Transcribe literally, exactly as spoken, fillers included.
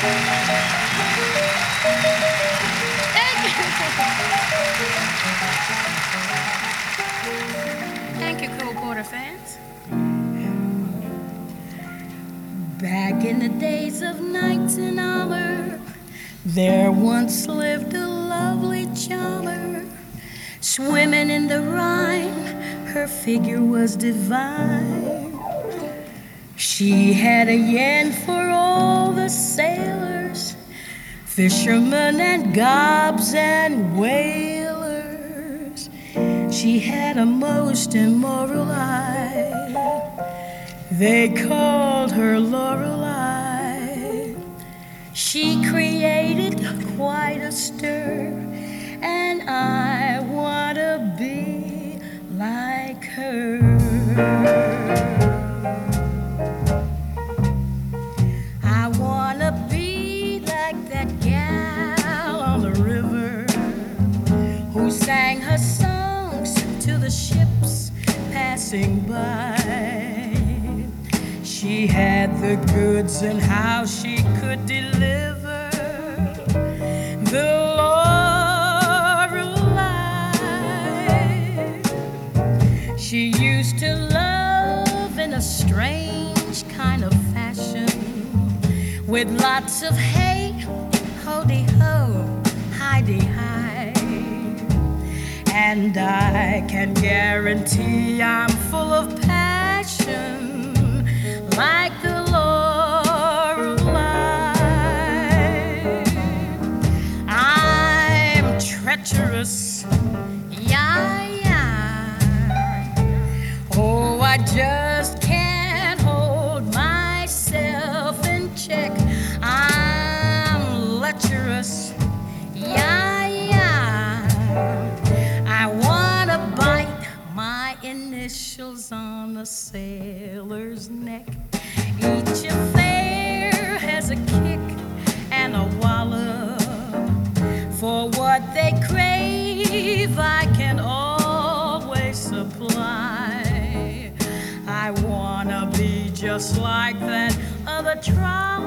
Thank you. Thank you, Cole Porter fans. Back in the days of knights in armor, there once lived a lovely charmer. Swimming in the Rhine, her figure was divine. She had a yen for all the sailors, fishermen and gobs and whalers. She had a most immoral eye. They called her Lorelei. She created quite a stir, and I want to be like her. I want to be like that gal on the river who sang her songs to the ships passing by. She had the goods and how she could deliver the Lorelei. She used to love in a strange kind of fashion, with lots of hey, ho-de-ho, hi-de-hi. And I can guarantee I'm full of passion, like the Lorelei. I'm treacherous, yeah, yeah. Oh, I just can't hold myself in check. I'm lecherous, yeah, yeah. I wanna bite my initials on a sailor's neck. Each affair has a kick and a wallop. For what they crave, I can always supply. I wanna be just like that other trollop.